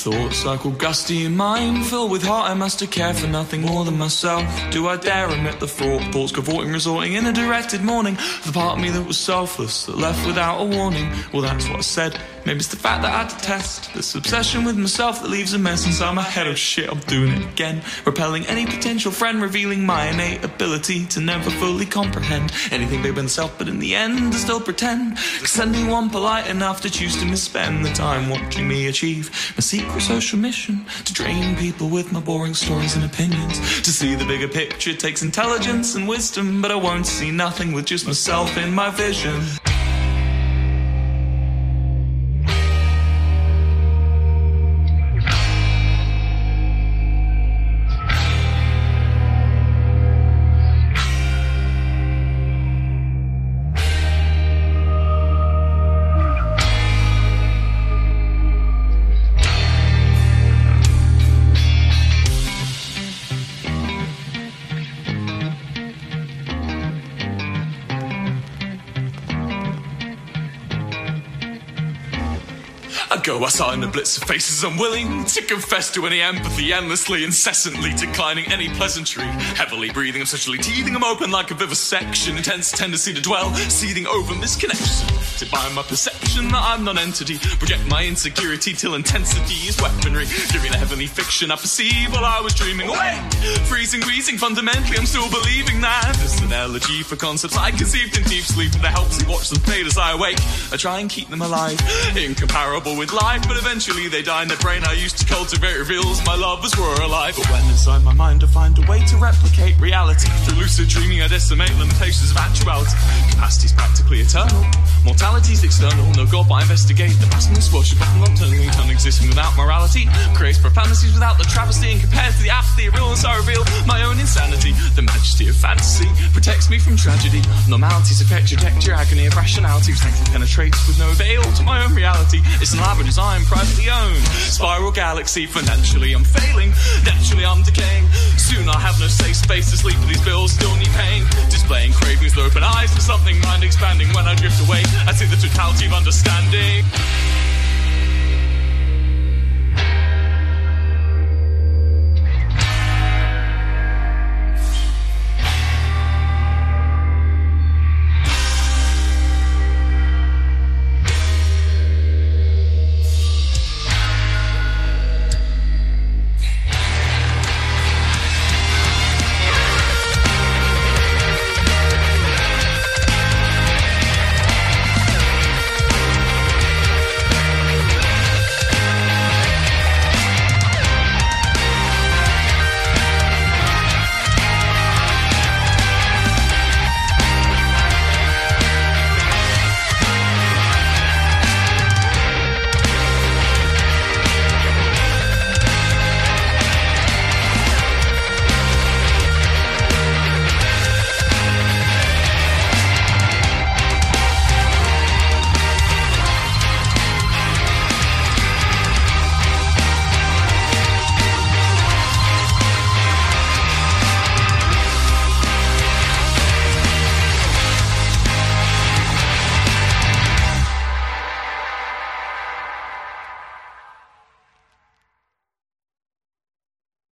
thoughts cycle gusty in mind, filled with heart I must care for nothing more than myself. Do I dare admit the thoughts cavorting, resorting in a directed morning? The part of me that was selfless, that left without a warning. Well, that's what I said. Maybe it's the fact that I detest this obsession with myself that leaves a mess inside my head. Oh shit, I'm doing it again. Repelling any potential friend, revealing my innate ability to never fully comprehend anything bigger than self, but in the end I still pretend. Cause anyone polite enough to choose to misspend the time watching me achieve my secret social mission, to drain people with my boring stories and opinions. To see the bigger picture takes intelligence and wisdom, but I won't see nothing with just myself in my vision. I saw in the blitz of faces unwilling to confess to any empathy, endlessly, incessantly declining any pleasantry, heavily breathing, obsessionally teething them open like a vivisection, intense tendency to dwell, seething over misconnection, to by my perception that I'm non-entity, project my insecurity till intensity is weaponry, giving a heavenly fiction I perceive while I was dreaming away, freezing, greasing, fundamentally I'm still believing that this is an elegy for concepts I conceived in deep sleep, that helps me watch them fade as I awake. I try and keep them alive, incomparable with life, but eventually they die in the brain I used to cultivate reveals my lovers were alive. But when inside my mind I find a way to replicate reality, through lucid dreaming I decimate limitations of actuality. Capacity's practically eternal, mortality's external, no God but I investigate the blasphemous worship of nocturnally non-existing without morality, creates profanities without the travesty, and compared to the apathy of realness I reveal my own insanity. The majesty of fantasy protects me from tragedy, normalities affect trajectory, agony of rationality, which thankfully penetrates with no veil to my own reality. It's an elaborate design, privately owned, spiral galaxy. Financially I'm failing, naturally I'm decaying, soon I'll have no safe space to sleep, but these bills still need paying, displaying cravings with open eyes for something mind expanding. When I drift away I see the totality of understanding.